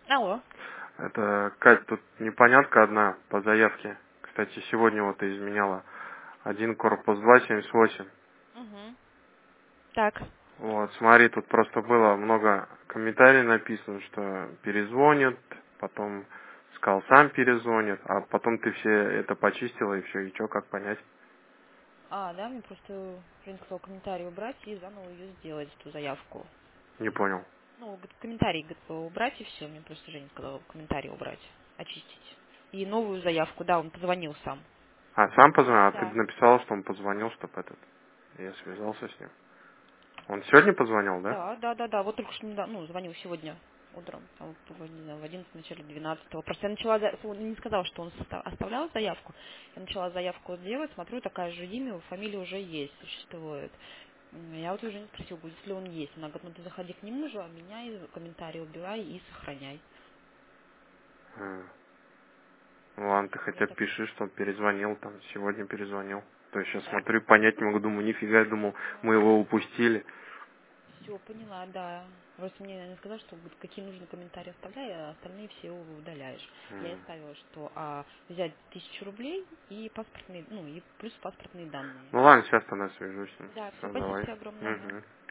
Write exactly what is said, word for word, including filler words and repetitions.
Алло. Это, Кать, тут непонятка одна по заявке. Кстати, сегодня вот ты изменяла. Один корпус два семьдесят восемь. Угу. Так. Вот, смотри, тут просто было много комментариев написано, что перезвонят, потом сказал сам перезвонит, а потом ты все это почистила и все, и что, как понять? А, да, мне просто Женя сказал комментарий убрать и заново ее сделать, эту заявку. Не понял. Ну, говорит, комментарий говорит, убрать и все. Мне просто Женя сказал комментарий убрать, очистить. И новую заявку, да, он позвонил сам. А, сам позвонил? А ты Да. написала, что он позвонил, чтобы этот... Я связался с ним. Он сегодня позвонил, да? Да, да, да, да. Вот только что недавно, ну, звонил сегодня утром, там, в, не знаю, в одиннадцатом, начале двенадцатого. Просто я начала, за- он не сказал, что он соста- оставлял заявку. Я начала заявку делать, смотрю, такая же имя, фамилия уже есть, существует. М, Я вот уже не спросила, будет ли он есть. Она говорит, ну ты заходи к нему же, а меня из комментария убирай и сохраняй. А. Ну ладно, ты Я хотя бы так, пиши, что он перезвонил, там, сегодня перезвонил. То есть сейчас да? смотрю, понять не могу, думаю, нифига, я думал, мы его упустили. Все, поняла, да. Просто мне она сказала, что вот какие нужны комментарии оставляй, а остальные все удаляешь. Я ей М. ставила, что а, взять тысячу рублей и паспортные, ну и плюс паспортные данные. Ну ладно, сейчас тогда свяжусь с ним. Да, все, Все, спасибо давай. тебе огромное. Ага. Мгм.